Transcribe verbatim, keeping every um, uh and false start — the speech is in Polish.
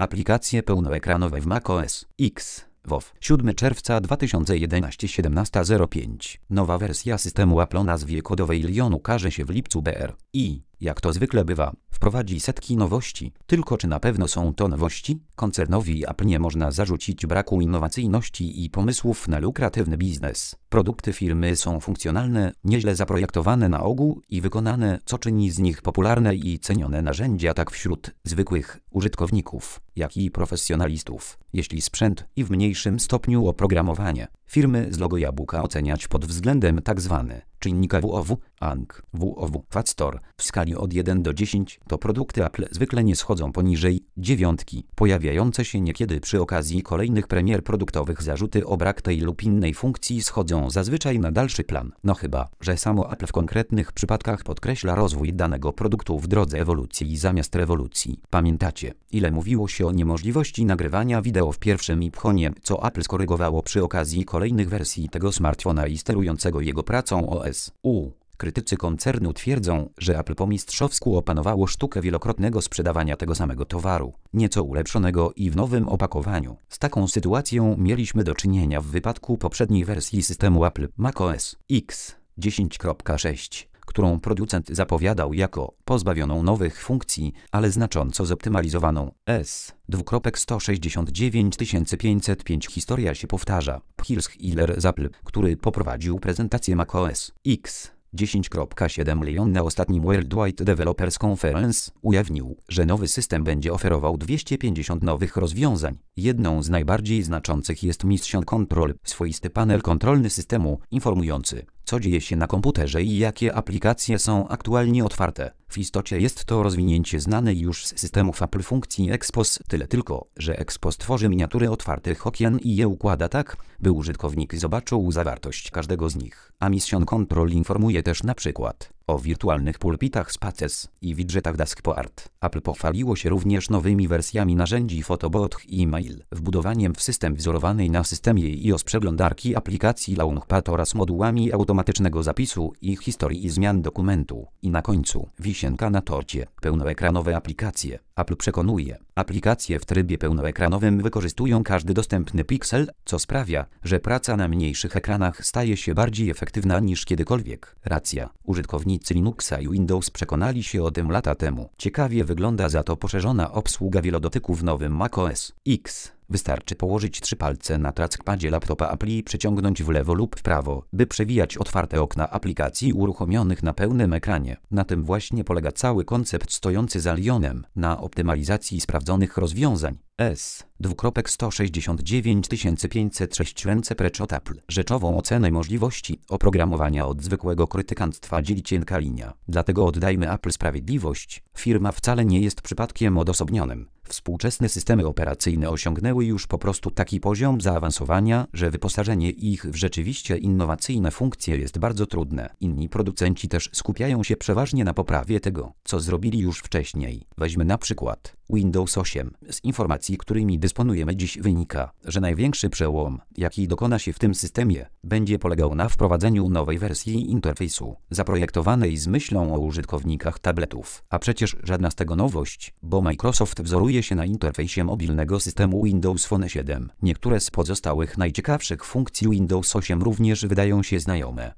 Aplikacje pełnoekranowe w macOS X. W O W. siódmego czerwca dwa tysiące jedenastego, siedemnasta zero pięć. Nowa wersja systemu Apple o nazwie kodowej Lion ukaże się w lipcu B R I. Jak to zwykle bywa, wprowadzi setki nowości. Tylko czy na pewno są to nowości? Koncernowi Apple nie można zarzucić braku innowacyjności i pomysłów na lukratywny biznes. Produkty firmy są funkcjonalne, nieźle zaprojektowane na ogół i wykonane, co czyni z nich popularne i cenione narzędzia tak wśród zwykłych użytkowników, jak i profesjonalistów. Jeśli sprzęt i w mniejszym stopniu oprogramowanie firmy z logo jabłka oceniać pod względem tzw. czynnika W O W, A N K, W O W, Factor, w skali od jeden do dziesięciu, to produkty Apple zwykle nie schodzą poniżej dziewiątki. Pojawiające się niekiedy przy okazji kolejnych premier produktowych zarzuty o brak tej lub innej funkcji schodzą zazwyczaj na dalszy plan. No chyba, że samo Apple w konkretnych przypadkach podkreśla rozwój danego produktu w drodze ewolucji zamiast rewolucji. Pamiętacie, ile mówiło się o niemożliwości nagrywania wideo w pierwszym iPhone'ie, co Apple skorygowało przy okazji kolejnych wersji tego smartfona i sterującego jego pracą O S U. Krytycy koncernu twierdzą, że Apple po mistrzowsku opanowało sztukę wielokrotnego sprzedawania tego samego towaru, nieco ulepszonego i w nowym opakowaniu. Z taką sytuacją mieliśmy do czynienia w wypadku poprzedniej wersji systemu Apple macOS X dziesięć kropka sześć, którą producent zapowiadał jako pozbawioną nowych funkcji, ale znacząco zoptymalizowaną. S. sto sześćdziesiąt dziewięć tysięcy pięćset pięć. Historia się powtarza. Phil Schiller z Apple, który poprowadził prezentację macOS X dziesięć kropka siedem Lion na ostatnim Worldwide Developers Conference, ujawnił, że nowy system będzie oferował dwieście pięćdziesiąt nowych rozwiązań. Jedną z najbardziej znaczących jest Mission Control, swoisty panel kontrolny systemu, informujący, co dzieje się na komputerze i jakie aplikacje są aktualnie otwarte. W istocie jest to rozwinięcie znanej już z systemów Apple funkcji Expos, tyle tylko, że Expos tworzy miniatury otwartych okien i je układa tak, by użytkownik zobaczył zawartość każdego z nich. A Mission Control informuje też na przykład o wirtualnych pulpitach z Paces i widgetach Dashboard. Apple pochwaliło się również nowymi wersjami narzędzi Photobot i e-mail, wbudowaniem w system wzorowanej na systemie iOS przeglądarki aplikacji Launchpad oraz modułami automatycznego zapisu i historii i zmian dokumentu. I na końcu, wisienka na torcie, pełnoekranowe aplikacje. Apple przekonuje, aplikacje w trybie pełnoekranowym wykorzystują każdy dostępny piksel, co sprawia, że praca na mniejszych ekranach staje się bardziej efektywna niż kiedykolwiek. Racja. Użytkownicy Linuxa i Windows przekonali się o tym lata temu. Ciekawie wygląda za to poszerzona obsługa wielodotyku w nowym macOS X. Wystarczy położyć trzy palce na trackpadzie laptopa Apple i przeciągnąć w lewo lub w prawo, by przewijać otwarte okna aplikacji uruchomionych na pełnym ekranie. Na tym właśnie polega cały koncept stojący za Lionem, na optymalizacji sprawdzonych rozwiązań. S. sto sześćdziesiąt dziewięć tysięcy pięćset sześć. Ręce precz od Apple. Rzeczową ocenę możliwości oprogramowania od zwykłego krytykantstwa dzieli cienka linia. Dlatego oddajmy Apple sprawiedliwość. Firma wcale nie jest przypadkiem odosobnionym. Współczesne systemy operacyjne osiągnęły już po prostu taki poziom zaawansowania, że wyposażenie ich w rzeczywiście innowacyjne funkcje jest bardzo trudne. Inni producenci też skupiają się przeważnie na poprawie tego, co zrobili już wcześniej. Weźmy na przykład Windows osiem. Z informacji, którymi dysponujemy dziś, wynika, że największy przełom, jaki dokona się w tym systemie, będzie polegał na wprowadzeniu nowej wersji interfejsu, zaprojektowanej z myślą o użytkownikach tabletów. A przecież żadna z tego nowość, bo Microsoft wzoruje się na interfejsie mobilnego systemu Windows Phone siedem. Niektóre z pozostałych najciekawszych funkcji Windows osiem również wydają się znajome.